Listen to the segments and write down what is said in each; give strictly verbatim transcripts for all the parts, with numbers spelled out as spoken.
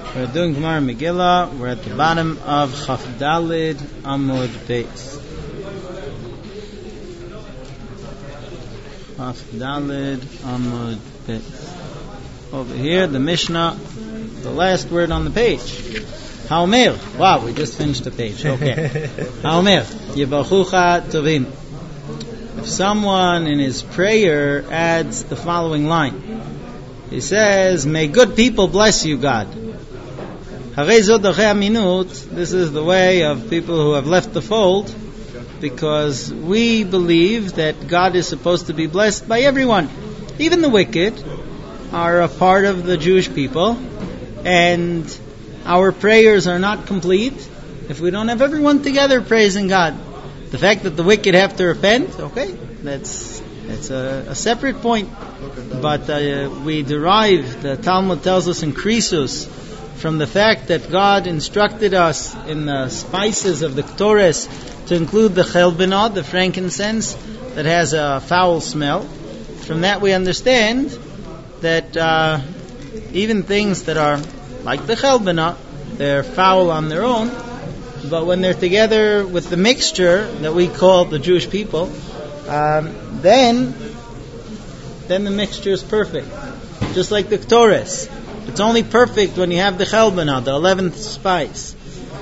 We're doing Gemara Megillah. We're at the bottom of Chaf Dalid Amud Beis. Chaf Dalid Amud Beis. Over here, the Mishnah, the last word on the page. Haomer. Wow, we just finished the page. Okay. Haomer. Yevachucha Tovim. If someone in his prayer adds the following line, he says, "May good people bless you, God." This is the way of people who have left the fold, because we believe that God is supposed to be blessed by everyone. Even the wicked are a part of the Jewish people, and our prayers are not complete if we don't have everyone together praising God. The fact that the wicked have to repent, okay, that's that's a, a separate point. But uh, we derive, the Talmud tells us in Krisus, from the fact that God instructed us in the spices of the Ktores to include the chelbenot, the frankincense, that has a foul smell. From that we understand that uh, even things that are like the chelbenot, they're foul on their own, but when they're together with the mixture that we call the Jewish people, um, then then the mixture is perfect. Just like the Ktores. It's only perfect when you have the chelbenah, the eleventh spice.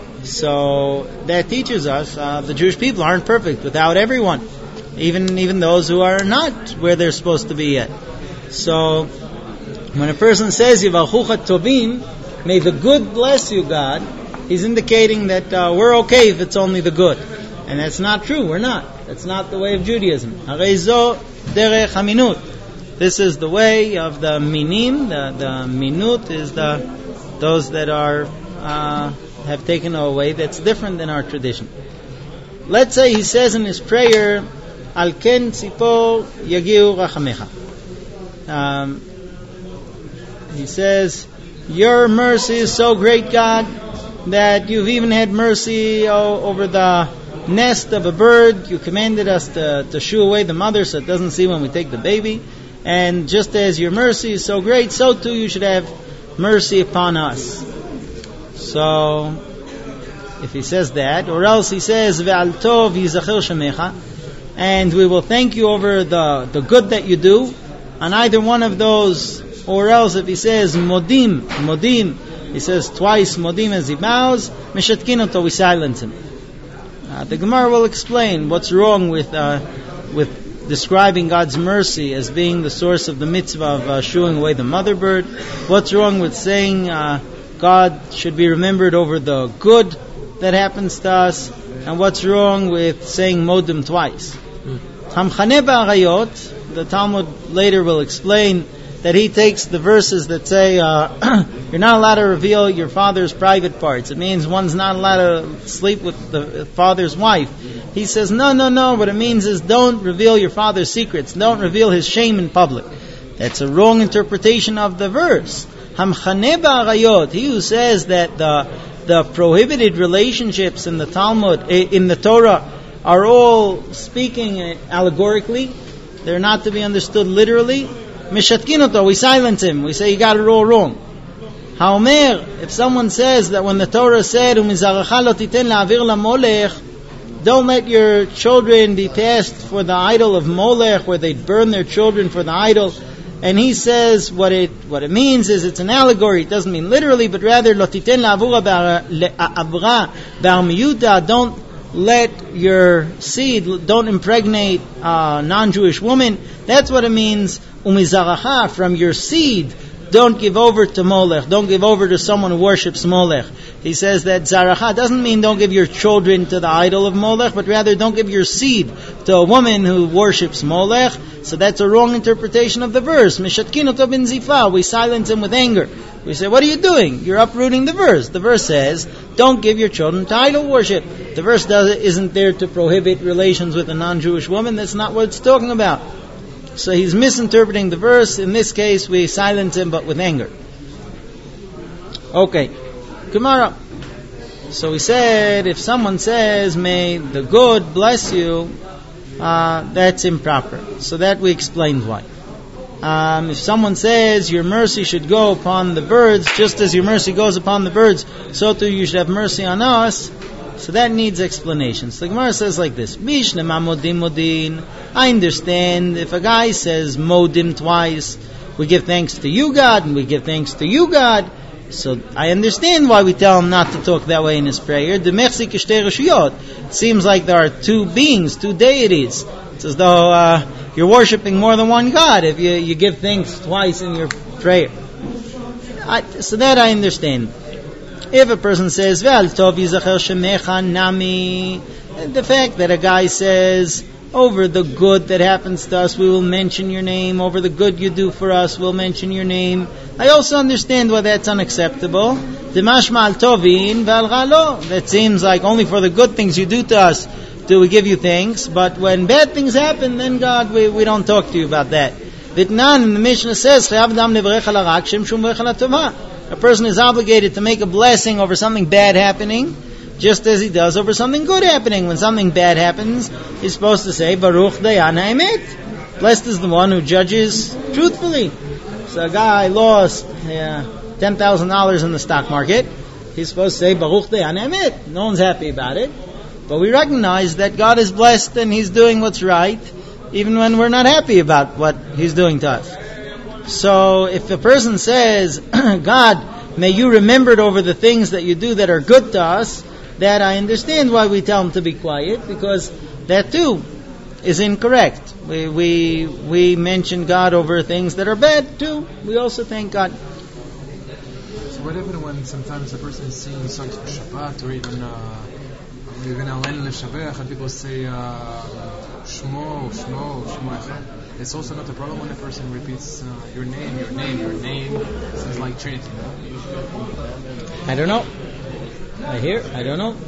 So that teaches us uh, the Jewish people aren't perfect without everyone, even even those who are not where they're supposed to be yet. So when a person says Yevachucha Tovim, may the good bless you, God, he's indicating that uh, we're okay if it's only the good, and that's not true. We're not. That's not the way of Judaism. Harezo derech haminut. This is the way of the minim. The, the minut is the those that are uh, have taken away. That's different than our tradition. Let's say he says in his prayer, "Al ken tzipo yagiu rachamecha." Um, he says, "Your mercy is so great, God, that you've even had mercy oh, over the nest of a bird. You commanded us to, to shoo away the mother so it doesn't see when we take the baby. And just as your mercy is so great, so too you should have mercy upon us." So, if he says that, or else he says, "Ve'al tov yizacher shemecha," and we will thank you over the, the good that you do, on either one of those, or else if he says, "Modim," Modim, he says twice Modim as he bows, "Meshatkin oto," we silence him. Uh, the Gemara will explain what's wrong with uh, with describing God's mercy as being the source of the mitzvah of uh, shooing away the mother bird. What's wrong with saying uh, God should be remembered over the good that happens to us? And what's wrong with saying modim twice? Hamchane ba'arayot, the Talmud later will explain that he takes the verses that say uh, you're not allowed to reveal your father's private parts. It means one's not allowed to sleep with the father's wife. He says, no, no, no. What it means is don't reveal your father's secrets. Don't reveal his shame in public. That's a wrong interpretation of the verse. Hamchane ba'arayot, he who says that the the prohibited relationships in the Talmud, in the Torah, are all speaking allegorically. They're not to be understood literally. Mishatkinoto, we silence him. We say, you got it all wrong. Haomer, if someone says that when the Torah said, Umizaracha lo titen la'avir lamolech, don't let your children be passed for the idol of Molech, where they burn their children for the idol. And he says what it what it means is it's an allegory. It doesn't mean literally, but rather, lo titen la'avra ba'armiyuta, don't let your seed, don't impregnate a non-Jewish woman. That's what it means. Umizaracha, from your seed, don't give over to Molech. Don't give over to someone who worships Molech. He says that Zaracha doesn't mean don't give your children to the idol of Molech, but rather don't give your seed to a woman who worships Molech. So that's a wrong interpretation of the verse. Mishatkinoto bin zifa, we silence him with anger. We say, what are you doing? You're uprooting the verse. The verse says, don't give your children to idol worship. The verse does, isn't there to prohibit relations with a non-Jewish woman. That's not what it's talking about. So he's misinterpreting the verse. In this case, we silence him, but with anger. Okay. Gemara. So we said, if someone says, may the good bless you, uh, that's improper. So that we explained why. Um, if someone says your mercy should go upon the birds, just as your mercy goes upon the birds, so too you should have mercy on us. So that needs explanation. So the Gemara says like this: Bishnema modim modin. I understand if a guy says modim twice, we give thanks to you, God, and we give thanks to you, God. So I understand why we tell him not to talk that way in his prayer. It seems like there are two beings, two deities. It's as though uh, you're worshiping more than one God if you, you give thanks twice in your prayer. I, so that I understand. If a person says, "Vel tov yizacher shemecha nami," the fact that a guy says, over the good that happens to us, we will mention your name. Over the good you do for us, we'll mention your name. I also understand why that's unacceptable. Dimashma al tovin val galo. That seems like only for the good things you do to us do we give you thanks. But when bad things happen, then God, we, we don't talk to you about that. Vitnan, in the Mishnah says, a person is obligated to make a blessing over something bad happening, just as he does over something good happening. When something bad happens, he's supposed to say, Baruch Dayan Ha'emet. Blessed is the one who judges truthfully. So a guy lost uh, ten thousand dollars in the stock market. He's supposed to say, Baruch Dayan Ha'emet. No one's happy about it. But we recognize that God is blessed and He's doing what's right, even when we're not happy about what He's doing to us. So if a person says, God, may you remember it over the things that you do that are good to us, that I understand why we tell him to be quiet, because that too is incorrect. We we we mention God over things that are bad too. We also thank God. So what happens when sometimes a person is singing songs for Shabbat or even uh, even Alen L'Shavech and people say uh, Shmo, Shmo, Shmo Echad? It's also not a problem when a person repeats uh, your name, your name, your name. It's like Trinity. I don't know. I hear. I don't know.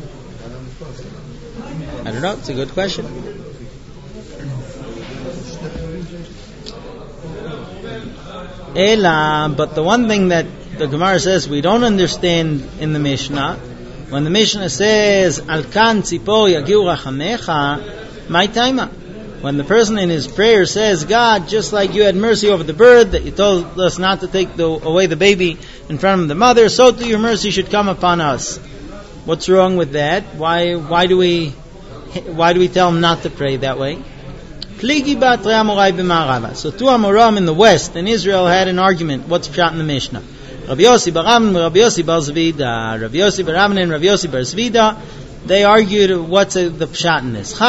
I don't know. It's a good question. Ela, but the one thing that the Gemara says we don't understand in the Mishnah, when the Mishnah says Al kan tzipor yagiu rachamecha, my taima. When the person in his prayer says, God, just like you had mercy over the bird, that you told us not to take the, away the baby in front of the mother, so too your mercy should come upon us. What's wrong with that? Why why do we why do we tell him not to pray that way? Pligi b'atrei Amorai b'ma'arava. So two Amoram in the west in Israel had an argument. What's pshat in the Mishnah? Rabbi Yossi bar Ravnin, Rabbi Yossi bar Zvida, Rabbi Yossi bar Ravnin, and Rabbi Yossi bar Zvida. They argued what's a, the pshat in this.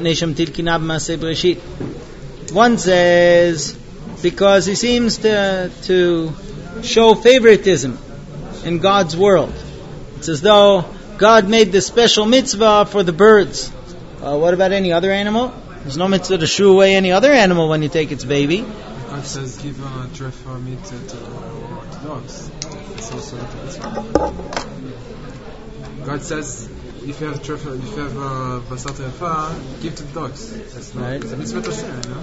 One says because he seems to to show favoritism in God's world. It's as though God made this special mitzvah for the birds. Uh, what about any other animal? There's no mitzvah to shoo away any other animal when you take its baby. God says give a trefa meat to, to dogs. It's also not a mitzvah. God says if you have trefa, if you have uh, basar trefa, give to the dogs. That's not right. It's a mitzvah to share, you know?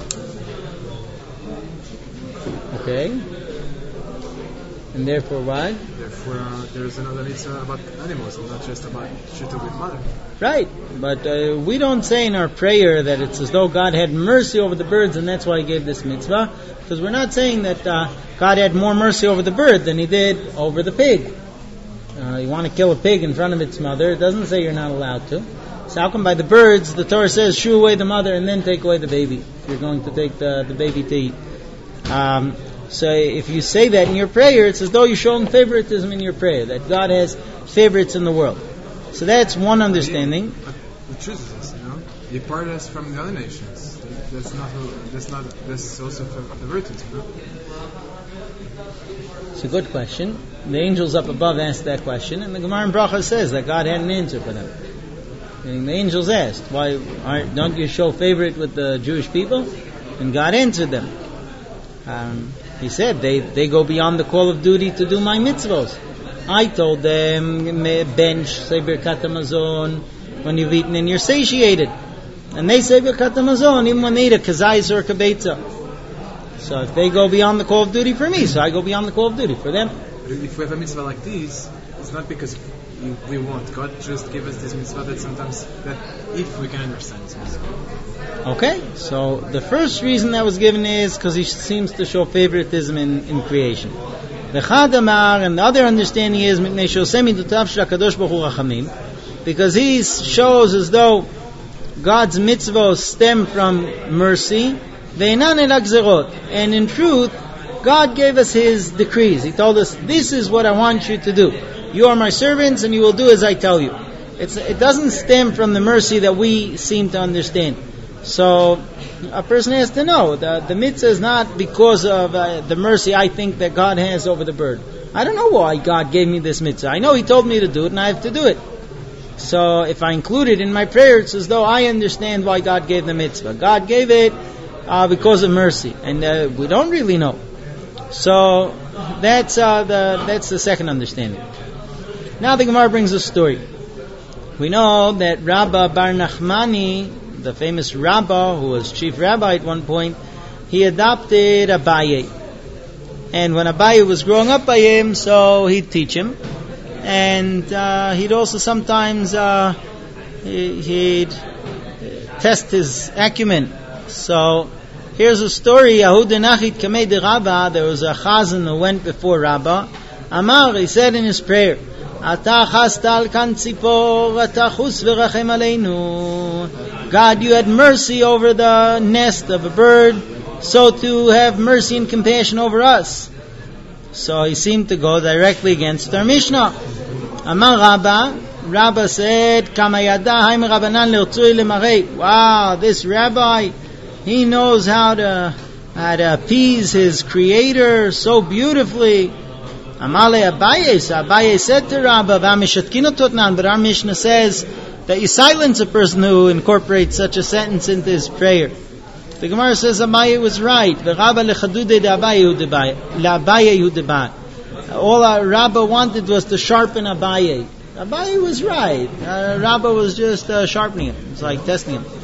Okay. And therefore what? Therefore uh, there's another mitzvah about animals, not just about shooting with mother. Right. But uh, we don't say in our prayer that it's as though God had mercy over the birds and that's why He gave this mitzvah. Because we're not saying that uh, God had more mercy over the bird than He did over the pig. Uh, you want to kill a pig in front of its mother, it doesn't say you're not allowed to. So how come by the birds, the Torah says, shoo away the mother and then take away the baby, if you're going to take the, the baby to eat. Um, so if you say that in your prayer, it's as though you're showing favoritism in your prayer, that God has favorites in the world. So that's one understanding. But the truth is this, you know, you part us from the other nations. That's not, that's not, that's also favoritism, you know? It's a good question. The angels up above asked that question, and the Gemara in Bracha says that God had an answer for them. And the angels asked, "Why aren't, don't you show favorite with the Jewish people?" And God answered them. Um, he said, "They they go beyond the call of duty to do my mitzvos. I told them bench say Birkat Hamazon when you've eaten and you're satiated, and they say Birkat Hamazon even when they eat a kazayis or a kabetza." So if they go beyond the call of duty for me, so I go beyond the call of duty for them. If we have a mitzvah like this, it's not because we want. God just gave us this mitzvah that sometimes, that if we can understand this mitzvah. Okay, so the first reason that was given is because he seems to show favoritism in, in creation. The Chadamar, and the other understanding is because he shows as though God's mitzvahs stem from mercy, and in truth, God gave us His decrees. He told us, this is what I want you to do. You are my servants and you will do as I tell you. It's, it doesn't stem from the mercy that we seem to understand. So a person has to know the, the mitzvah is not because of uh, the mercy I think that God has over the bird. I don't know why God gave me this mitzvah. I know He told me to do it and I have to do it. So if I include it in my prayer, it's as though I understand why God gave the mitzvah. God gave it uh, because of mercy, and uh, we don't really know. So that's uh, the that's the second understanding. Now the Gemara brings a story. We know that Rabba Bar Nachmani, the famous Rabba who was chief rabbi at one point, he adopted Abaye. And when Abaye was growing up by him, so he'd teach him. And uh, he'd also sometimes uh, he'd test his acumen. So here's a story. There was a chazan who went before Rabba. Amar, he said in his prayer, God, you had mercy over the nest of a bird, so to have mercy and compassion over us. So he seemed to go directly against our Mishnah. Amar Rabba, Rabba said, wow, this rabbi, he knows how to, how to appease his creator so beautifully. Amale Abaye, so Abaye said to Rabba, but our Mishnah says that you silence a person who incorporates such a sentence into his prayer. The Gemara says Abaye was right. All our Rabba wanted was to sharpen Abaye. Abaye was right. Uh, Rabba was just uh, sharpening him. It's like testing him.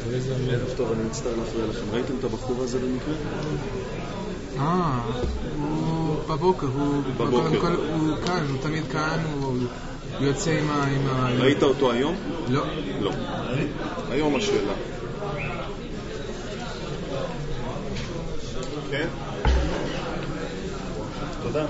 אה, הוא בבוקר, הוא קודם כל, הוא כאן, הוא תמיד כאן, הוא יוצא עם ה... ראית אותו היום? לא. לא. היום השאלה. כן? תודה.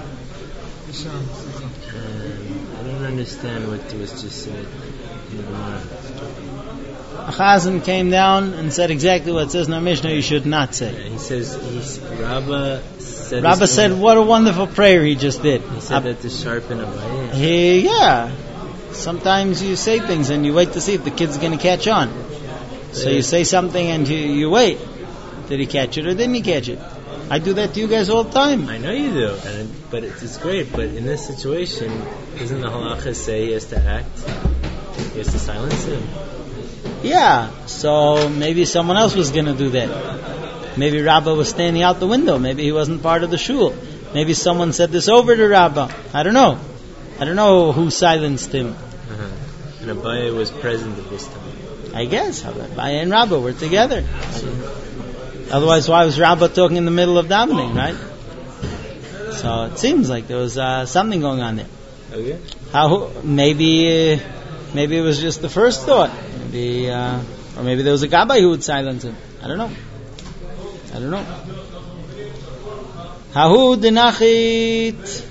I don't understand what was just said in the Gemara. A chazan came down and said exactly what it says in our Mishnah you should not say. Yeah, he says, he's, Rabba said... Rabba said, what a wonderful prayer he just did. He said uh, that to sharpen Abaye. He, yeah. Sometimes you say things and you wait to see if the kid's going to catch on. So you say something and you, you wait. Did he catch it or didn't he catch it? I do that to you guys all the time. I know you do, and it, but it's, it's great. But in this situation, doesn't the halacha say he has to act? He has to silence him. Yeah, so maybe someone else was going to do that. Maybe Rabba was standing out the window. Maybe he wasn't part of the shul. Maybe someone said this over to Rabba. I don't know. I don't know who silenced him. Uh-huh. And Abaye was present at this time. I guess. Abaye and Rabba were together. Otherwise, why was Rabba talking in the middle of davening, right? So it seems like there was uh, something going on there. Okay. How maybe uh, maybe it was just the first thought. Maybe uh, or maybe there was a gabbai who would silence him. I don't know. I don't know. Hahu denachit.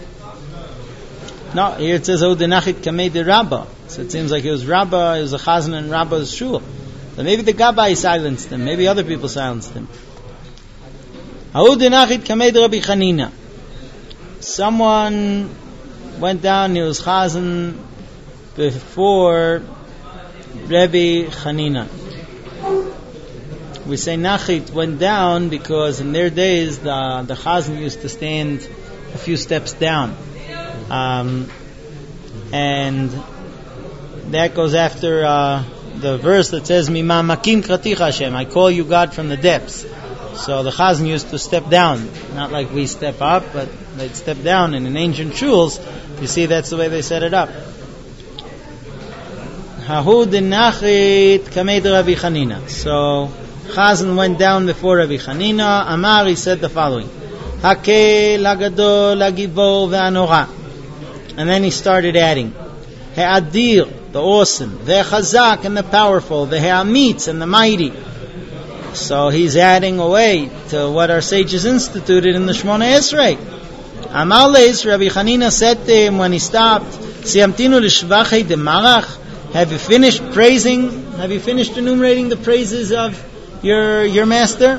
No, here it says Hahu denachit kamei de Rabba. So it seems like it was Rabba, it was a chazan in Rabba's shul. So maybe the gabbai silenced him. Maybe other people silenced him. Hahu denachit kamei de Rabbi Chanina. Someone went down, he was chazan before Rabbi Chanina. We say Nachit went down because in their days the the chazan used to stand a few steps down, um, and that goes after uh, the verse that says Mima makim kraticha Hashem, I call you God from the depths. So the chazan used to step down, not like we step up, but they'd step down. And in ancient shuls, you see that's the way they set it up. Hahu denachit kamei de Rabbi Chanina. So chazan went down before Rabbi Chanina. Amar, he said the following: Hakel hagadol hagibor ve'anora. And then he started adding. Ha'adir, the awesome, Ve'chazak, and the powerful, the Ha'amitz, and the mighty. So he's adding away to what our sages instituted in the Shemona Esrei. Amales, Rabbi Chanina said to him when he stopped, Siyamtinu l'shvachei de malach. Have you finished praising? Have you finished enumerating the praises of your your master?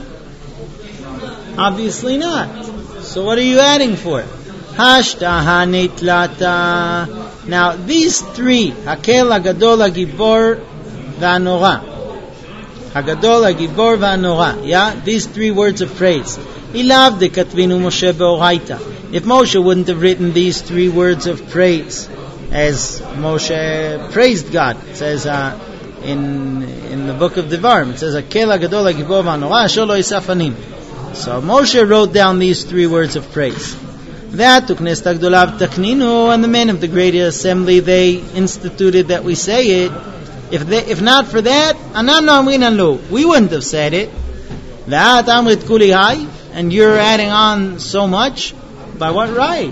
Obviously not. So what are you adding for? Hashtaha nitlata. Now these three, Hakel, Hagadol, Hagibor, V'Anora. Hagadol, Hagibor, V'Anora. Yeah, these three words of praise. Ilav de katvinu Moshe be'oraita. If Moshe wouldn't have written these three words of praise, as Moshe praised God, it says uh, in in the book of Devarim, it says Hakel, Hagadol, Hagibor, V'Anora, Asher lo yisafanim. So Moshe wrote down these three words of praise. That Uknesta Gdolav Takninu, and the men of the Great Assembly, they instituted that we say it. If they, if not for that, we wouldn't have said it. That Amrit Kulihai, and you're adding on so much. By what right?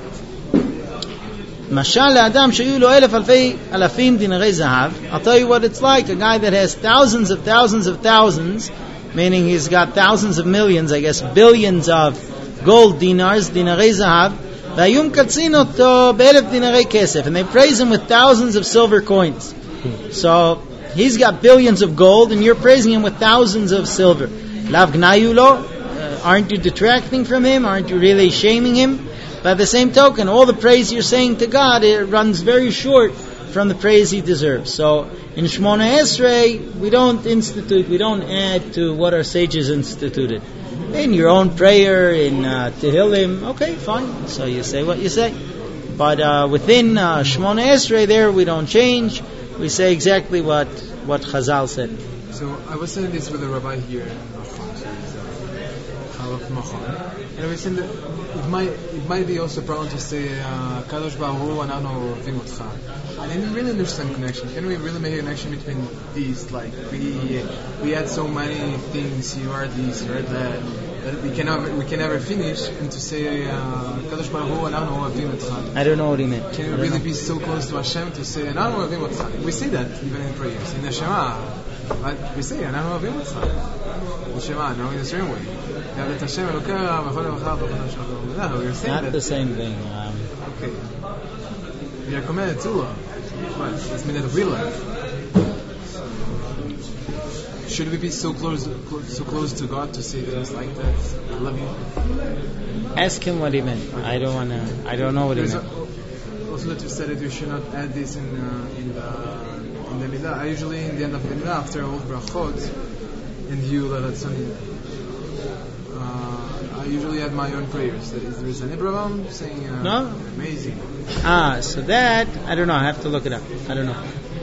Mashal Adam Shayu Lo Elef Alfei Alafim Dinarei Zahav. I'll tell you what it's like. A guy that has thousands of thousands of thousands, meaning he's got thousands of millions, I guess billions of gold dinars, dinarei zahav, vayum katzin oto be'elef dinarei kesef, and they praise him with thousands of silver coins. So he's got billions of gold, and you're praising him with thousands of silver. Lav gnayu lo, aren't you detracting from him? Aren't you really shaming him? By the same token, all the praise you're saying to God, it runs very short from the praise he deserves. So in Shemona Esrei, we don't institute, we don't add to what our sages instituted. In your own prayer, in uh, Tehillim, okay, fine. So you say what you say. But uh, within uh, Shemona Esrei, there we don't change. We say exactly what what Chazal said. So I was saying this with a rabbi here in Machon, so he's Chalaf Machon, and I was saying that it might it might be also problem to say Kadosh Baruch Hu Ananu Ovim Otcha. I didn't really understand the connection. Can we really make a connection between these? Like we we had so many things. You are this, you are that. That we can never we can never finish. And to say Kadosh Baruch Hu Ananu Ovim Otcha. I don't know what he meant. Can we really know. Be so close to Hashem to say Ananu Ovim Otcha? We say that even in prayers in the Shema. But we say Ananu Ovim Otcha. The Shema, no, in a certain way. Not the same thing. Um, okay. We are commanded to. But it's meant of real life. Should we be so close, so close to God to say things like that? I love you. Ask him what he meant. I don't want to. I don't know what he meant. Also, that you said that you should not add this in uh, in the in the milah. I usually in the end of the milah after all brachot and you let it sunny. I usually add my own prayers. There is an Abraham saying uh, no? Amazing. Ah, so that, I don't know, I have to look it up. I don't know.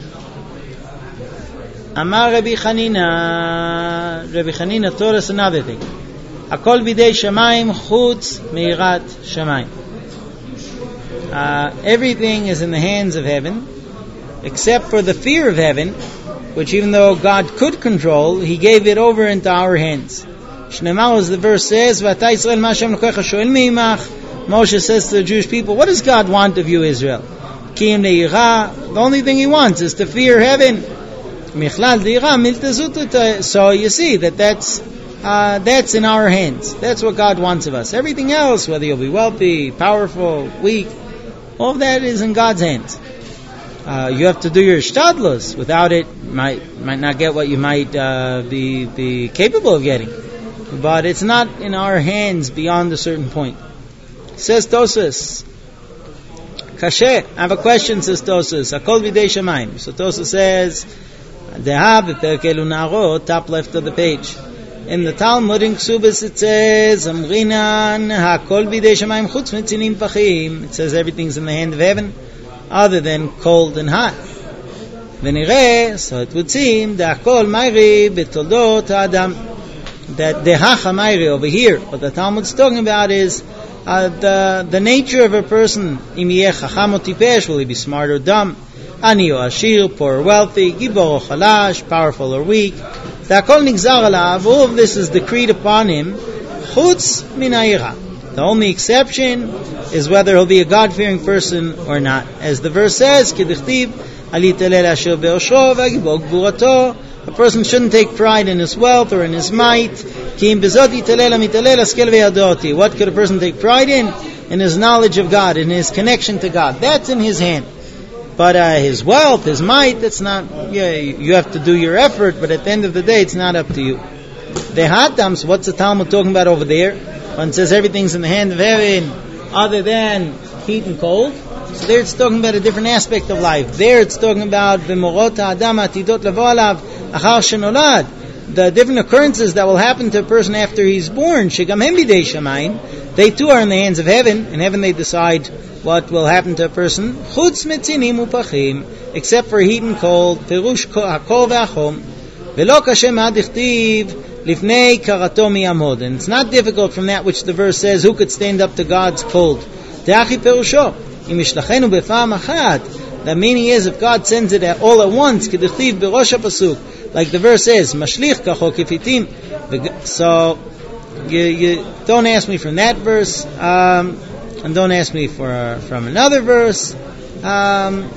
Amar Rabbi Chanina, Rabbi Chanina taught us another thing. Akol bidei shamayim chutz meirat shamayim. Everything is in the hands of heaven, except for the fear of heaven, which even though God could control, He gave it over into our hands. Shneimar, as the verse says, V'ata Yisrael ma Hashem Elokecha shoel me'imach. Moshe says to the Jewish people, what does God want of you, Israel? Kiyim le'ira. The only thing He wants is to fear heaven. Michlal le'ira miltezut. So you see that that's uh, that's in our hands. That's what God wants of us. Everything else, whether you'll be wealthy, powerful, weak, all of that is in God's hands. Uh, you have to do your shtadlus. Without it, might might not get what you might uh, be be capable of getting. But it's not in our hands beyond a certain point. Says Tosas. Kashe, I have a question, says Tosas. Akol videi shamayim. So Tosas says, Deha b'perkelu naro, top left of the page. In the Talmud in Ksubas it says, Amrinan hakol videi shamayim chutz mitzinim pachim. It says everything's in the hand of heaven, other than cold and hot. V'nireh, so it would seem, De'akol mayri b'toldot ha'adam. That the hachamayri over here, what the Talmud's talking about is uh, the the nature of a person. Im yeh chacham o tipesh, will he be smart or dumb? Ani o ashir, poor or wealthy? Gibor o chalash, powerful or weak? That kol nigzar alav, all of this is decreed upon him. Chutz min ha'ira, The only exception is whether he'll be a God-fearing person or not. As the verse says, K'dichtiv, Alita leil asher be'oshro v'gibor gvurato. A person shouldn't take pride in his wealth or in his might. Ki im bezot yitalel hamitalel askel ve'yadoti. What could a person take pride in? In his knowledge of God, in his connection to God. That's in his hand. But uh, his wealth, his might, that's not, yeah, you have to do your effort, but at the end of the day, it's not up to you. The hatams, what's the Talmud talking about over there? When it says everything's in the hand of heaven, other than heat and cold. So there it's talking about a different aspect of life. There it's talking about v'morot ha'adam atidot lavo alav achar shenolad. The different occurrences that will happen to a person after he's born, shegam hem bidei shamayim, they too are in the hands of heaven. In heaven they decide what will happen to a person. Chutz metzinim upachim, except for heat and cold, perush hakol ve'achom, velo kashem hadichtiv lifnei karato miyamod. And it's not difficult from that which the verse says, who could stand up to God's cold? Te'achi perusho, im ishlachenu befam achat. The meaning is, if God sends it all at once, k'dichtiv berosh hapasuk, like the verse says, mashlich kachok ifitim. So, you, you don't ask me from that verse, um, and don't ask me for uh, from another verse. Um,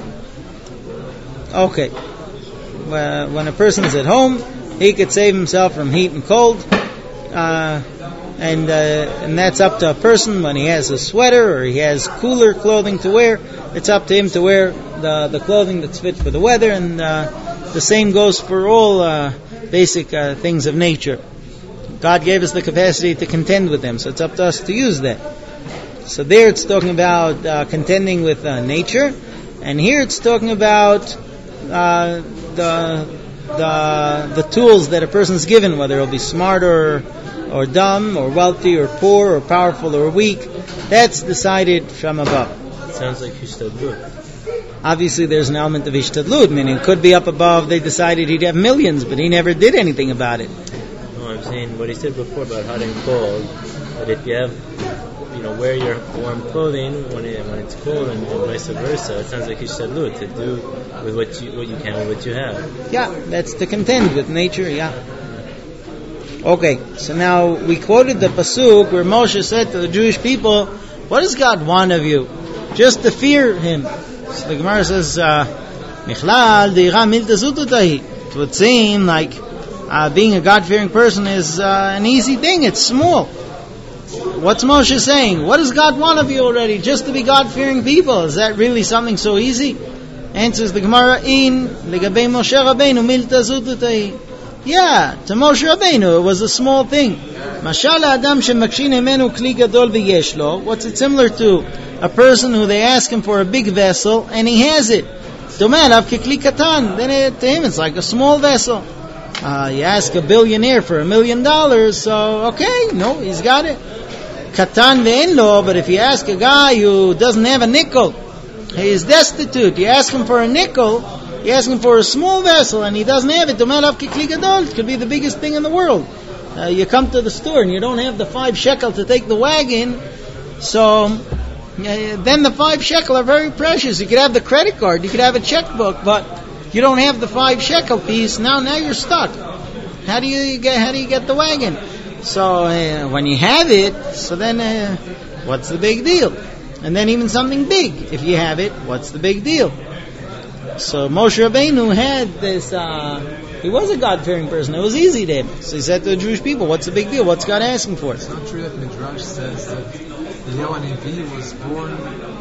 okay. Well, when a person's at home, he could save himself from heat and cold, uh, and uh, and that's up to a person. When he has a sweater or he has cooler clothing to wear, it's up to him to wear the, the clothing that's fit for the weather, and uh, the same goes for all uh, basic uh, things of nature. God gave us the capacity to contend with them, so it's up to us to use that. So there it's talking about uh, contending with uh, nature, and here it's talking about uh, the the the tools that a person's given, whether it'll be smart or or dumb, or wealthy or poor, or powerful or weak. That's decided from above. It sounds like Hishtadlut. Obviously, there's an element of Hishtadlut, meaning it could be up above. They decided he'd have millions, but he never did anything about it. No, I'm saying what he said before about hot and cold. That if you have, you know, wear your warm clothing when it, when it's cold, and, and vice versa. It sounds like Hishtadlut, to do with what you what you can with what you have. Yeah, that's to contend with nature. Yeah. Okay, so now we quoted the pasuk where Moshe said to the Jewish people, "What does God want of you? Just to fear Him." So the Gemara says, "Michlal deira milta zututahi." It would seem like uh, being a God-fearing person is uh, an easy thing. It's small. What's Moshe saying? What does God want of you already? Just to be God-fearing people. Is that really something so easy? Answers the Gemara, "In legabei Moshe Rabbeinu milta zututahi." Yeah, to Moshe Rabbeinu it was a small thing. Mashal adam shemakshin himenu kli gadol v'yesh lo. What's it similar to? A person who they ask him for a big vessel and he has it. Domeh alav kekli katan. Then it, to him it's like a small vessel. Uh, you ask a billionaire for a million dollars, so okay, no, he's got it. Katan ve'en lo. But if you ask a guy who doesn't have a nickel, he is destitute. You ask him for a nickel, you ask him for a small vessel, and he doesn't have it. It could be the biggest thing in the world. Uh, you come to the store and you don't have the five shekel to take the wagon, so uh, then the five shekel are very precious. You could have the credit card, you could have a checkbook, but you don't have the five shekel piece. Now, now you're stuck. How do you get? How do you get the wagon? So uh, when you have it, so then uh, what's the big deal? And then even something big, if you have it, what's the big deal? So Moshe Rabbeinu had this, uh, he was a God-fearing person. It was easy to him. So he said to the Jewish people, what's the big deal? What's God asking for? It's not true that Midrash says that Eliyahu Hanavi was born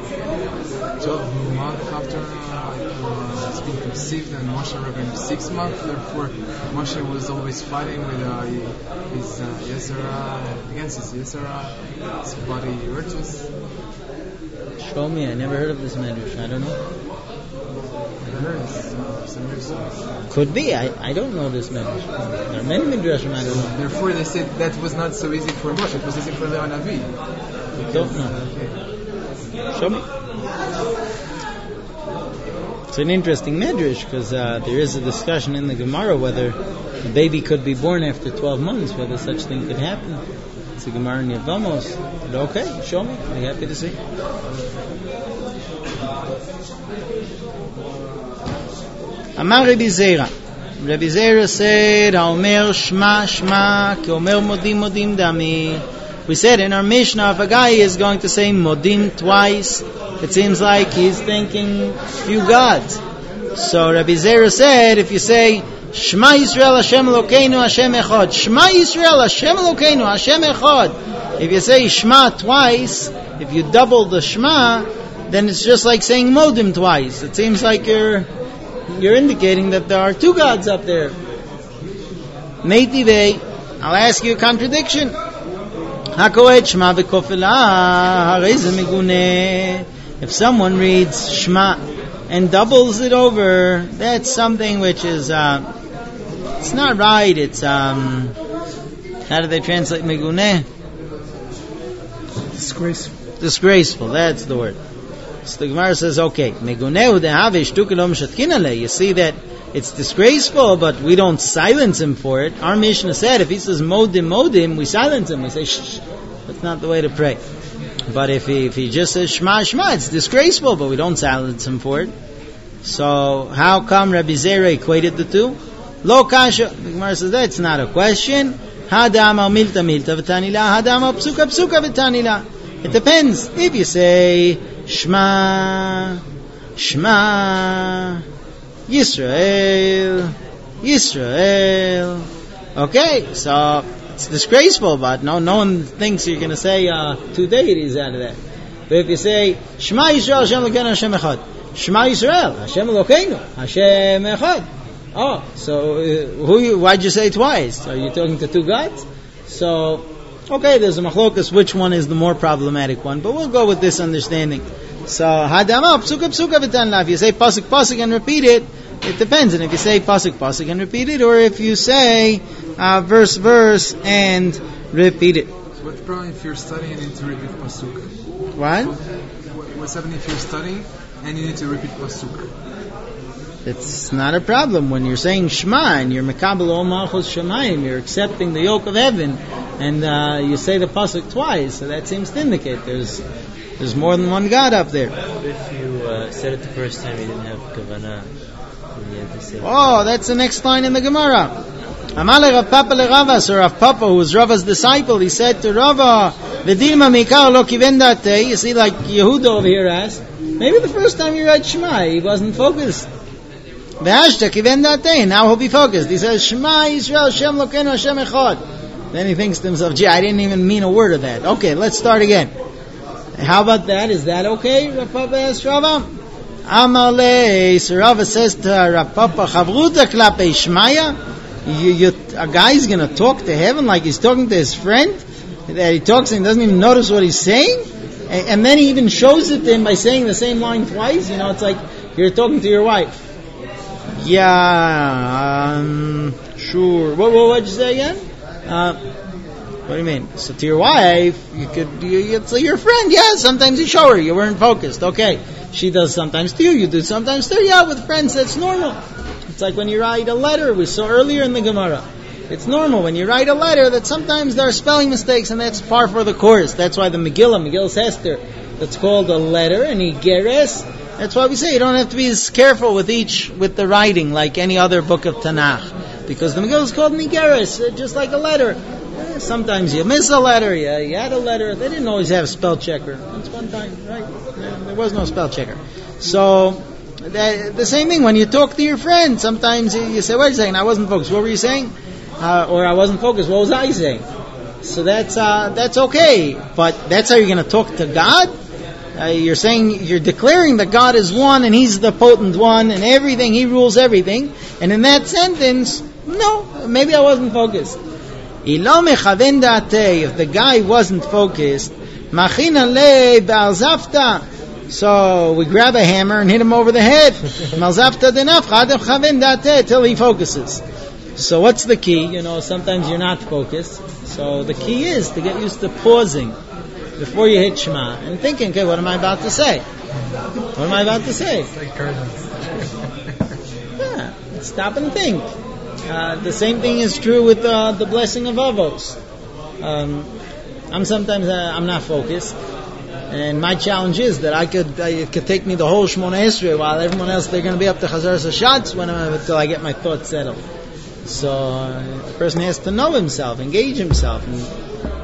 twelve months after uh, it's been conceived, and Moshe Rabbeinu six months. Therefore, Moshe was always fighting with uh, his uh, Yesera, against his Yesera, his body urges. Show me, I never heard of this Midrash. I don't know. Could be. I, I don't know this Midrash. There are many Midrashim I don't know. Therefore, they said that was not so easy for Moshe. It was easy for Eliyahu Hanavi. I don't know. Okay. Show me. It's an interesting Midrash because uh, there is a discussion in the Gemara whether a baby could be born after twelve months, whether such thing could happen. It's a Gemara in Yevamos. But okay, show me. I'll be happy to see. Amar Rabbi Zera. Rabbi Zera said, "Haomer shma shma, ki omer modim modim dami, We said in our Mishnah, if a guy is going to say Modim twice, it seems like he's thinking few gods. So Rabbi Zera said, if you say Shema Yisrael Hashem Elokeinu Hashem Echad, Shema Yisrael Hashem Elokeinu Hashem Echad, if you say Shema twice, if you double the Shema, then it's just like saying Modim twice. It seems like you're you're indicating that there are two gods up there. Meitivei, I'll ask you a contradiction. Hakoet Shema v'kofela harei megune. If someone reads Shema and doubles it over, that's something which is uh, it's not right. It's um, how do they translate megune? Disgraceful. Disgraceful. That's the word. So the Gemara says, okay, meguneu dehave shtuke lo meshatkin alei. You see that it's disgraceful, but we don't silence him for it. Our Mishnah said, if he says modim modim, we silence him. We say shh. That's not the way to pray. But if he if he just says shema shema, it's disgraceful, but we don't silence him for it. So how come Rabbi Zera equated the two? Lo kasha. The Gemara says that's not a question. Hadam al milta milta v'tanila. Hadam al psuka psuka v'tanila. It depends. If you say Shema, Shema, Yisrael, Yisrael. Okay, so it's disgraceful, but no, no one thinks you're going to say uh, two deities out of that. But if you say Shema Yisrael, Hashem Elokeinu, Hashem Echad, Shema Yisrael, Hashem Elokeinu, Hashem Echad. Oh, so uh, who? You, why'd you say it twice? Are you talking to two gods? So. Okay, there's a machlokas, which one is the more problematic one, but we'll go with this understanding. So, hadama, psuka, psuka, v'tanla. If you say pasuk, pasuk, and repeat it, it depends. And if you say pasuk, pasuk, and repeat it, or if you say uh, verse, verse, and repeat it. So what's the problem if you're studying and you need to repeat pasuk? What? What's happening if you're studying and you need to repeat pasuk? It's not a problem when you're saying Shema and you're mekabel ol malchus shemayim, you're accepting the yoke of heaven, and uh, you say the pasuk twice. So that seems to indicate there's there's more than one God up there. If you uh, said it the first time, you didn't have kavanah. You had to say Oh, that's the next line in the Gemara. Amale Rav Papa le Rava, so Rav Papa, who was Rava's disciple, he said to Rava, "V'dilma mikar lo kiven datei." You see, like Yehuda over here asked, maybe the first time you read Shema, he wasn't focused. Now he'll be focused. He says, Shema Yisrael, Hashem Elokeinu, Hashem Echad. Then he thinks to himself, gee, I didn't even mean a word of that. Okay, let's start again. How about that? Is that okay? Rav Papa asked Rava. Amalei. So Rava says to Rav Papa, Chavruta klape Shmaya. You, you, a guy's going to talk to heaven like he's talking to his friend? That he talks and he doesn't even notice what he's saying? And, and then he even shows it to him by saying the same line twice. You know, it's like you're talking to your wife. Yeah, um, sure. What, what, what'd you say again? Uh, what do you mean? So to your wife, you could, you, it's like your friend, yeah, sometimes you show her, you weren't focused, okay. She does sometimes to you, you do sometimes to her, yeah, with friends, that's normal. It's like when you write a letter, we saw earlier in the Gemara. It's normal when you write a letter that sometimes there are spelling mistakes, and that's par for the course. That's why the Megillah, Megillah Esther, that's called a letter, and Igeres. That's why we say you don't have to be as careful with each, with the writing like any other book of Tanakh. Because the Megillah is called Nigeris, just like a letter. Sometimes you miss a letter, you, you had a letter. They didn't always have a spell checker. That's one time, right? There was no spell checker. So, the, the same thing when you talk to your friend. Sometimes you, you say, wait a second, I wasn't focused. What were you saying? Uh, or I wasn't focused. What was I saying? So that's, uh, that's okay. But that's how you're going to talk to God? Uh, you're saying, you're declaring that God is one and He's the potent one and everything, He rules everything. And in that sentence, no, maybe I wasn't focused. If the guy wasn't focused, so we grab a hammer and hit him over the head. Till he focuses. So what's the key? You know, sometimes you're not focused. So the key is to get used to pausing before you hit Shema and thinking, okay, what am I about to say? What am I about to say? Yeah, stop and think. Uh, the same thing is true with uh, the blessing of Avos. Um, I'm sometimes uh, I'm not focused, and my challenge is that I could uh, it could take me the whole Shmona Esrei while everyone else they're going to be up to Chazaras Hashatz when I'm, until I get my thoughts settled. So uh, the person has to know himself, engage himself, and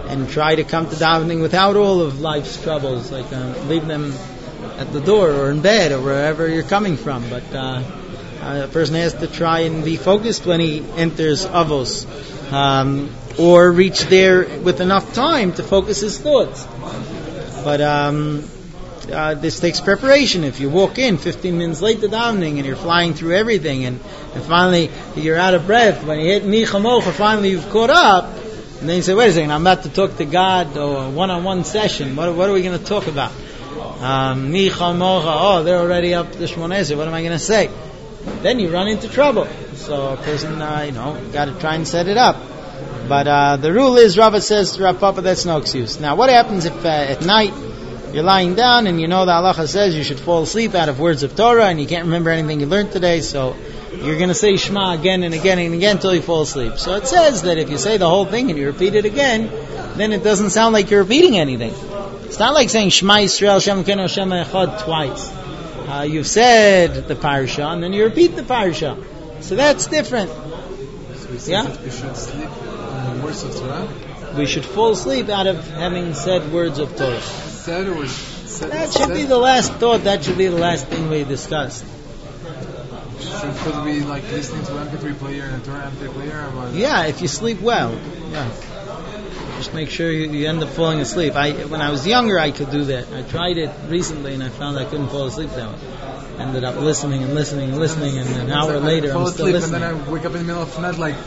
and try to come to davening without all of life's troubles, like uh, leave them at the door or in bed or wherever you're coming from. But uh, a person has to try and be focused when he enters Avos, um, or reach there with enough time to focus his thoughts. But um, uh, this takes preparation. If you walk in fifteen minutes late to davening and you're flying through everything, and, and finally you're out of breath, when you hit Micha Mocha, finally you've caught up, and then you say, wait a second, I'm about to talk to God, or a one-on-one session. What, what are we going to talk about? Um, Micha Mocha, oh, they're already up to Shmoneh Esrei. What am I going to say? Then you run into trouble. So a person, uh, you know, got to try and set it up. But uh, the rule is, Rava says, Rav Papa, that's no excuse. Now, what happens if uh, at night you're lying down and you know the halacha says you should fall asleep out of words of Torah and you can't remember anything you learned today, so you're going to say Shema again and again and again until you fall asleep. So it says that if you say the whole thing and you repeat it again, then it doesn't sound like you're repeating anything. It's not like saying Shema Yisrael Shem Elokeinu Hashem Echad twice. Uh, you've said the parsha and then you repeat the parsha. So that's different. So we say Yeah? that we should sleep on the words of Torah. We should fall asleep out of having said words of Torah. Said or said? That should be the last thought. That should be the last thing we discussed. Should, could we like listening to an M P three player and a Torah M P three player? Or Yeah, if you sleep well. Yeah. Just make sure you, you end up falling asleep. I, when I was younger, I could do that. I tried it recently, and I found I couldn't fall asleep that way. Ended up listening and listening and listening, and an hour like later, I fall I'm still asleep listening. And then I wake up in the middle of the night like,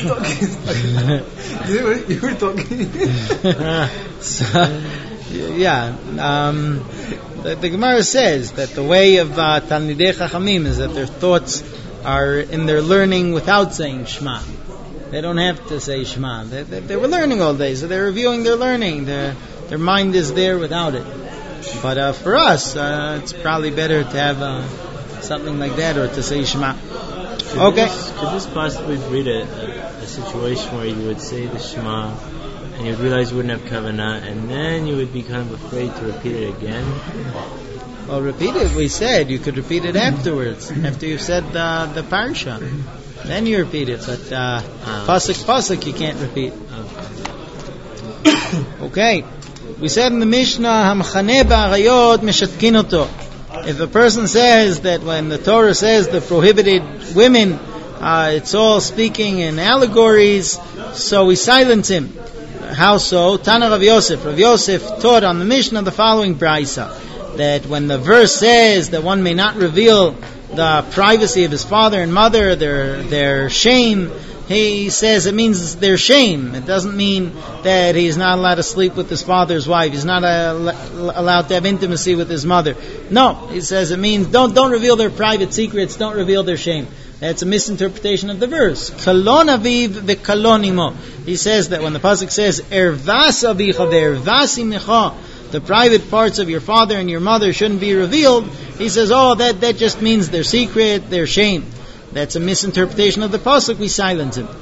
you, were, you were talking. So, yeah. Um, the, the Gemara says that the way of uh, Talmidei Chachamim is that their thoughts are in their learning without saying Shema. They don't have to say Shema. They, they, they were learning all day, so they're reviewing their learning. Their their mind is there without it. But uh, for us, uh, it's probably better to have uh, something like that, or to say Shema. Could Okay. This, could this possibly breed a, a, a situation where you would say the Shema and you would realize you wouldn't have kavanah, and then you would be kind of afraid to repeat it again? Well, repeat it. We said you could repeat it afterwards, after you've said uh, the parsha. Then you repeat it, but uh, Ah. pasuk pasuk you can't repeat. Okay, we said in the Mishnah, "Hamchaneh ba'arayot meshatkin oto." If a person says that when the Torah says the prohibited women, uh, it's all speaking in allegories, so we silence him. How so? Tana Rav Yosef. Rav Yosef taught on the Mishnah the following braysa, that when the verse says that one may not reveal the privacy of his father and mother, their their shame, he says it means their shame. It doesn't mean that he's not allowed to sleep with his father's wife. He's not uh, allowed to have intimacy with his mother. No, he says it means don't don't reveal their private secrets. Don't reveal their shame. That's a misinterpretation of the verse. Kalon aviv v'kalonimo. He says that when the pasuk says ervas avicha ve'ervas imecha, the private parts of your father and your mother shouldn't be revealed, he says, oh, that, that just means their secret, their shame. That's a misinterpretation of the pasuk. We silence him.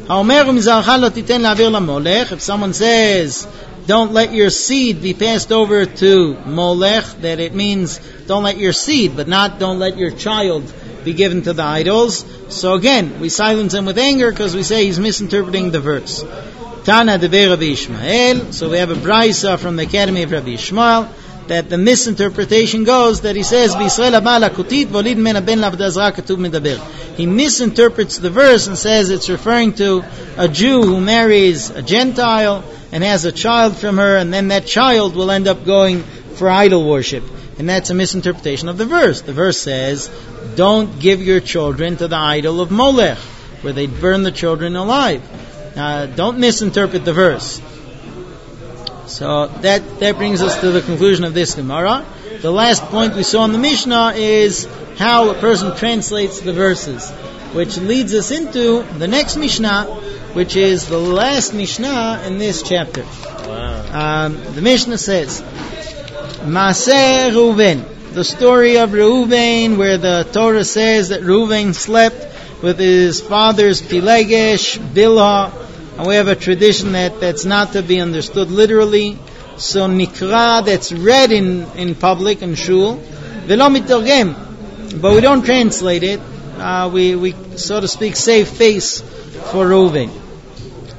If someone says, don't let your seed be passed over to Molech, that it means don't let your seed, but not don't let your child be given to the idols. So again, we silence him with anger because we say he's misinterpreting the verse. Tana deber Rabbi Ishmael. So we have a braysa from the Academy of Rabbi Ishmael that the misinterpretation goes that he says B'Yisrael haba lakutit v'olid mena ben l'avda zara katuv medaber. He misinterprets the verse and says it's referring to a Jew who marries a Gentile and has a child from her, and then that child will end up going for idol worship. And that's a misinterpretation of the verse. The verse says, don't give your children to the idol of Molech, where they burn the children alive. Uh, don't misinterpret the verse. So that, that brings us to the conclusion of this Gemara. The last point we saw in the Mishnah is how a person translates the verses, which leads us into the next Mishnah, which is the last Mishnah in this chapter. Wow. Um, the Mishnah says, Maaseh Reuven, the story of Reuven, where the Torah says that Reuven slept with his father's Pilegesh, Bilhah, and we have a tradition that that's not to be understood literally. So Nikra, that's read in, in public and shul, Velo mitorgem, but we don't translate it. Uh, we, we, so to speak, save face for Reuven.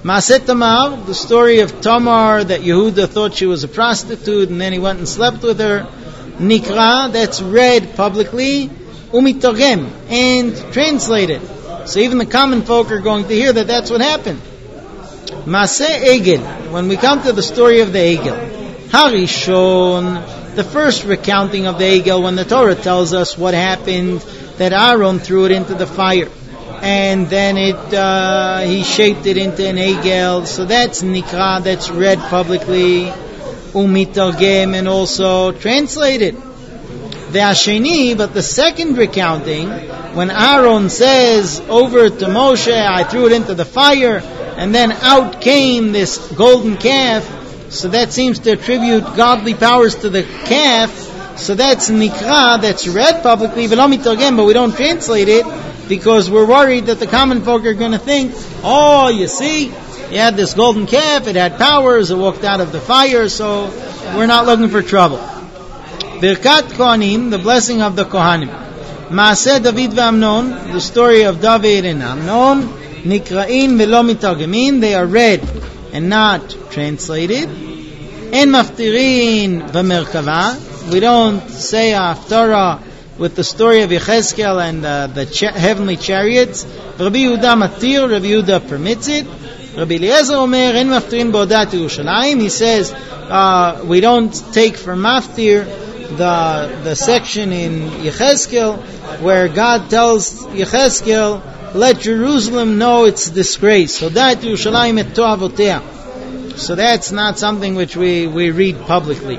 Maaset Tamar, the story of Tamar, that Yehuda thought she was a prostitute and then he went and slept with her. Nikra, that's read publicly. Umitogem, and translated. So even the common folk are going to hear that that's what happened. Maaseh Egel, when we come to the story of the Egel. Harishon, the first recounting of the Egel, when the Torah tells us what happened, that Aaron threw it into the fire. And then it, uh, he shaped it into an Egel. So that's Nikra, that's read publicly. Umitogem, and also translated. The Asheni, but the second recounting, when Aaron says over to Moshe, I threw it into the fire, and then out came this golden calf, so that seems to attribute godly powers to the calf, so that's Nikra, that's read publicly, but we don't translate it, because we're worried that the common folk are going to think, oh, you see, you had this golden calf, it had powers, it walked out of the fire, so we're not looking for trouble. Birkat Kohanim, the blessing of the Kohanim. Maaseh David ve'Amnon, the story of David and Amnon. Nikra'in ve'lo mitagemin, they are read and not translated. En maftirin v'merkava, we don't say a haftarah with the story of Yechezkel and uh, the cha- heavenly chariots. Rabbi Yehuda matir, Rabbi Yehuda permits it. Rabbi Eliezer Omer, en maftirin b'odat Yerushalayim, he says uh, we don't take for maftir the the section in Yechezkel where God tells Yechezkel, let Jerusalem know its disgrace. So that Yerushalayim et to'avotea. So that's not something which we, we read publicly.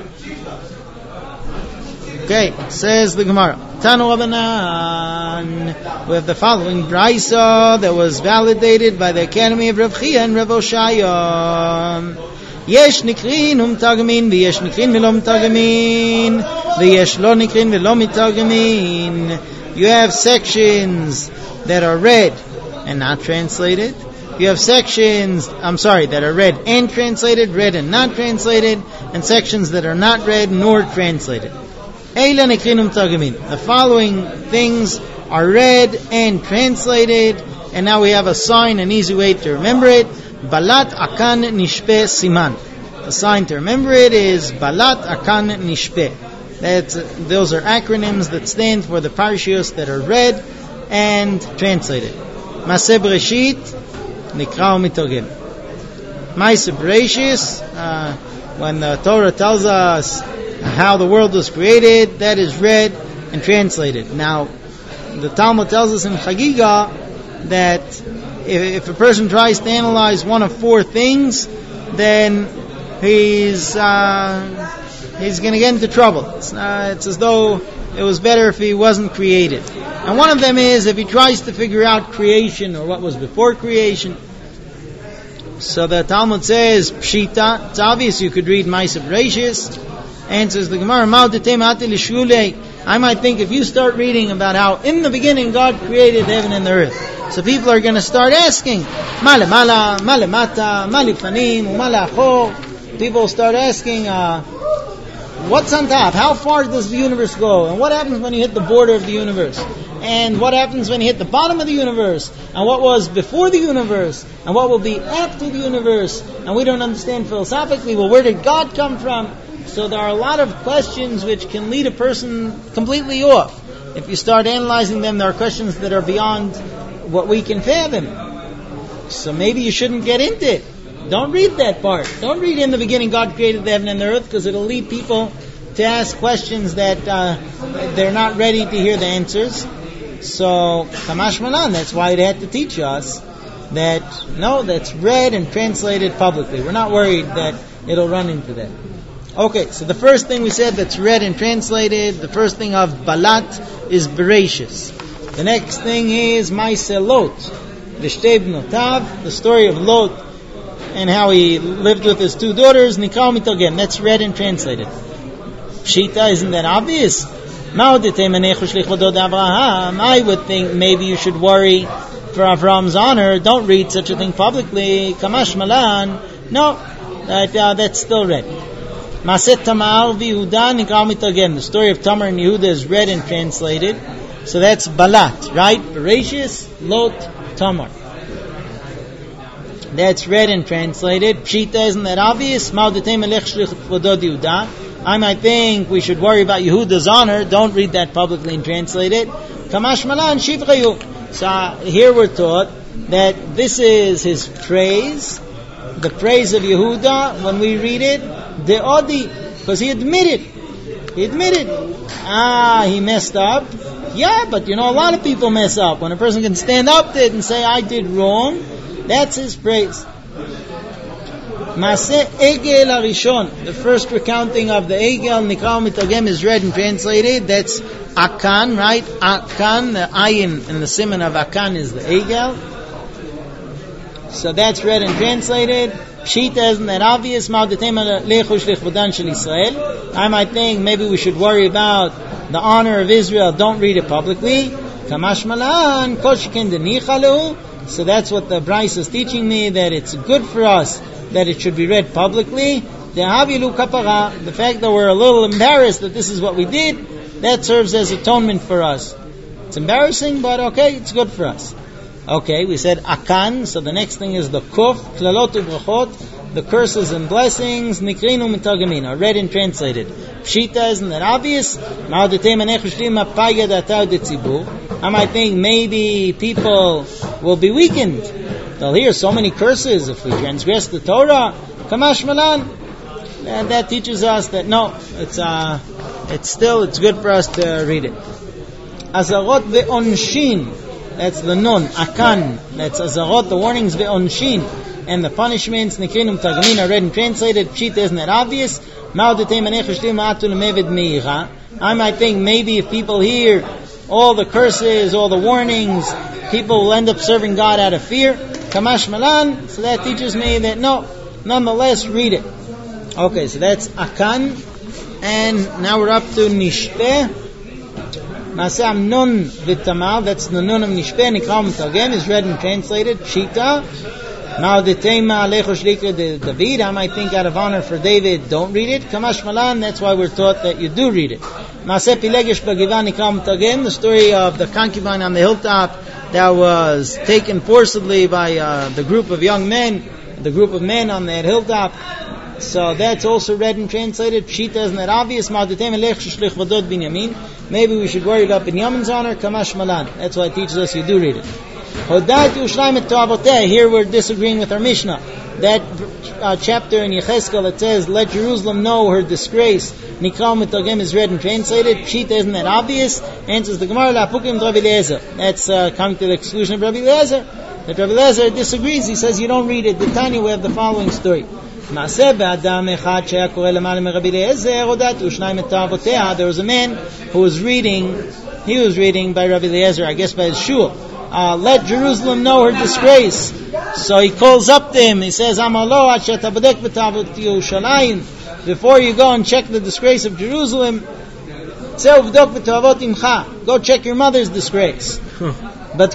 Okay, says the Gemara. Tanu Rabbanan. We have the following brisa that was validated by the Academy of Rav Chia and Rav Oshaya. Yesh nikrin umtagamin, v'yesh nikrin v'lo umtagamin, v'yesh lo nikrin v'lo mitagamin. You have sections that are read and not translated. You have sections, I'm sorry, that are read and translated, read and not translated, and sections that are not read nor translated. Eila nikrin umtagamin. The following things are read and translated, and now we have a sign, an easy way to remember it. Balat Akan Nishpe Siman. The sign to remember it is Balat Akan Nishpe. That's, those are acronyms that stand for the parashiyos that are read and translated. Maaseh Bereshit, Nikra u'mitogem. Maaseh Bereshis, uh, when the Torah tells us how the world was created, that is read and translated. Now, the Talmud tells us in Chagiga that if a person tries to analyze one of four things, then he's uh, he's going to get into trouble. It's, uh, it's as though it was better if he wasn't created. And one of them is if he tries to figure out creation or what was before creation. So the Talmud says, Pshita, it's obvious you could read Maaseh Bereshis. Answers the Gemara, I might think if you start reading about how in the beginning God created heaven and the earth, so people are going to start asking, Male mala, male mata, male fanim, male achor. People start asking, uh, what's on top? How far does the universe go? And what happens when you hit the border of the universe? And what happens when you hit the bottom of the universe? And what was before the universe? And what will be after the universe? And we don't understand philosophically, well, where did God come from? So there are a lot of questions which can lead a person completely off. If you start analyzing them, there are questions that are beyond what we can fathom. So maybe you shouldn't get into it. Don't read that part. Don't read in the beginning God created the heaven and the earth, because it'll lead people to ask questions that uh, they're not ready to hear the answers. So, Kamash Malan, that's why it had to teach us that, no, that's read and translated publicly. We're not worried that it'll run into that. Okay, so the first thing we said that's read and translated, the first thing of Balat is Bereshis. The next thing is Maaseh Lot, V'shtei Bnotav, the story of Lot and how he lived with his two daughters, Nikra u'mitogem. That's read and translated. Pshita, isn't that obvious? I would think maybe you should worry for Avram's honor. Don't read such a thing publicly. Kamash Malan. No, that, uh, that's still read. Maaset Tamar v'Yehuda Nikra u'mitogem. The story of Tamar and Yehuda is read and translated. So that's Balat, right? Bereshis, Lot, Tamar. That's read and translated. Pshita, isn't that obvious? I might think we should worry about Yehuda's honor. Don't read that publicly and translate it. Kamash malan shivchayu. So here we're taught that this is his praise, the praise of Yehuda. When we read it, the odi, because he admitted, he admitted, ah, he messed up. Yeah, but you know, a lot of people mess up. When a person can stand up to it and say, I did wrong, that's his praise. Maseh Egel Arishon, the first recounting of the Egel Nikra Mitagem is read and translated. That's Akan, right? Akan, the ayin and the simon of Akan is the Egel. So that's read and translated. Pshita, isn't that obvious? I might think maybe we should worry about the honor of Israel. Don't read it publicly. Kamash malan koshikin denichalu. So that's what the Bryce is teaching me, that it's good for us that it should be read publicly. The fact that we're a little embarrassed that this is what we did, that serves as atonement for us. It's embarrassing, but okay, it's good for us. Okay, we said akan, so the next thing is the kuf, klalot ubrachot, the curses and blessings, nikrinu mitagamina, are read and translated. Pshita, isn't that obvious? I might think maybe people will be weakened. They'll hear so many curses if we transgress the Torah. Kamash malan. And that teaches us that no, it's uh, it's still, it's good for us to read it. Azarot ve'onshin. That's the nun, akan. That's azarot, the warnings ve'onshin. And the punishments, nikrinum tagamin, are read and translated. Pshita, isn't that obvious? I might think maybe if people hear all the curses, all the warnings, people will end up serving God out of fear. Kamash malan. So that teaches me that no, nonetheless, read it. Okay, so that's akan. And now we're up to nishpeh. Maseh Amnon v'Tamar, that's the nun of nishpeh. Nikra Mitagem is read and translated. Pshita. Ma'odetema alecho shlikra de David. I might think out of honor for David, don't read it. Kamash malan, that's why we're taught that you do read it. Maseh Pilegesh b'Givah Nikra Mitagem, the story of the concubine on the hilltop that was taken forcibly by uh, the group of young men, the group of men on that hilltop. So that's also read and translated. Pshita, isn't that obvious? Maybe we should worry about Binyamin's honor. Kamash malan. That's why it teaches us you do read it. Here we're disagreeing with our Mishnah. That uh, chapter in Yechezkel, it says, let Jerusalem know her disgrace. Nikra Mitagem is read and translated. Pshita, isn't that obvious? Answers the Gemara, La'apukim Rabbi Eliezer. That's uh, coming to the exclusion of Rabbi Eliezer. That Rabbi Eliezer disagrees. He says you don't read it. The Tanya, we have the following story. There was a man who was reading, he was reading by Rabbi Eliezer, I guess by his shul. Uh, let Jerusalem know her disgrace. So he calls up to him, he says, before you go and check the disgrace of Jerusalem, go check your mother's disgrace. They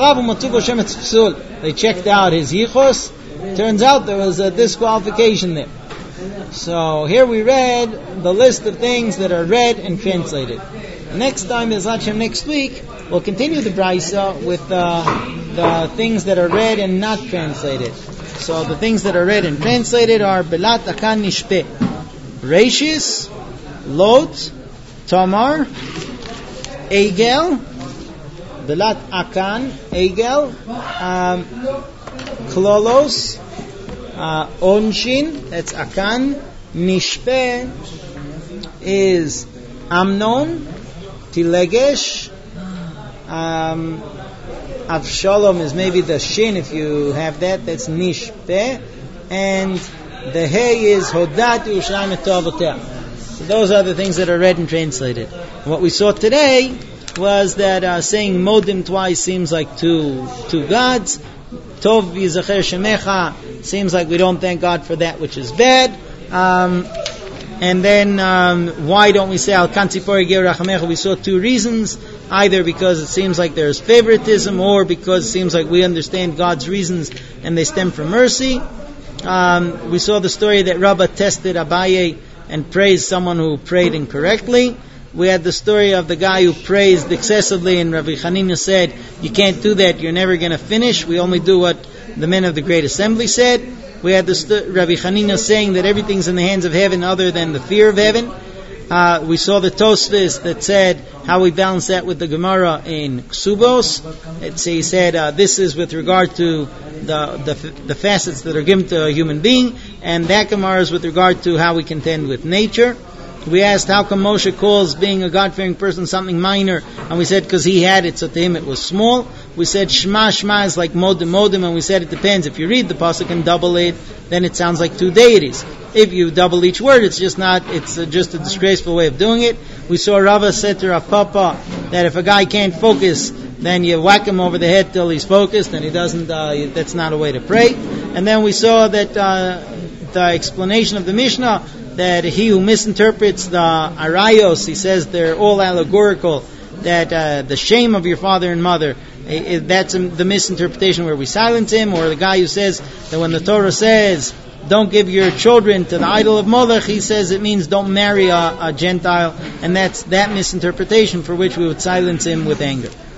checked out his yichos. Turns out there was a disqualification there. So here we read the list of things that are read and translated. Next time is Hashem next week. We'll continue the Brisa with uh, the things that are read and not translated. So the things that are read and translated are Belat Akan Nishpeh, Reishis, Lot, Tamar, Egel, Belat Akan, Egel, um, Klolos, uh, Onshin, that's Akan. Nishpeh is Amnon, Tilegesh, um, Avshalom is maybe the Shin if you have that, that's Nishpeh, and the Hey is Hodat Yerushalayim et Toavotea. So those are the things that are read and translated. And what we saw today was that uh, saying Modim twice seems like two two gods. Tov Yizacher Shemecha seems like we don't thank God for that which is bad. Um, and then um, why don't we say Al Kantzipori Ger Rachamecha? We saw two reasons. Either because it seems like there's favoritism, or because it seems like we understand God's reasons and they stem from mercy. Um, we saw the story that Rabbah tested Abaye and praised someone who prayed incorrectly. We had the story of the guy who praised excessively, and Rabbi Hanina said, you can't do that, you're never going to finish. We only do what the men of the Great Assembly said. We had the st- Rabbi Chanina saying that everything's in the hands of heaven other than the fear of heaven. Uh, we saw the Tosfos that said how we balance that with the Gemara in Ksubos. It's, he said uh, this is with regard to the, the the facets that are given to a human being, and that Gemara is with regard to how we contend with nature. We asked how come Moshe calls being a God-fearing person something minor, and we said because he had it, so to him it was small. We said Shema Shema is like Modim Modim, and we said it depends. If you read the pasuk and double it, then it sounds like two deities. If you double each word, it's just not. It's uh, just a disgraceful way of doing it. We saw Rava said to Rav Papa that if a guy can't focus, then you whack him over the head till he's focused, and he doesn't. Uh, that's not a way to pray. And then we saw that uh, the explanation of the Mishnah, that he who misinterprets the arayos, he says they're all allegorical, that uh, the shame of your father and mother, uh, that's um, the misinterpretation where we silence him, or the guy who says that when the Torah says don't give your children to the idol of Molech, he says it means don't marry a, a Gentile, and that's that misinterpretation for which we would silence him with anger.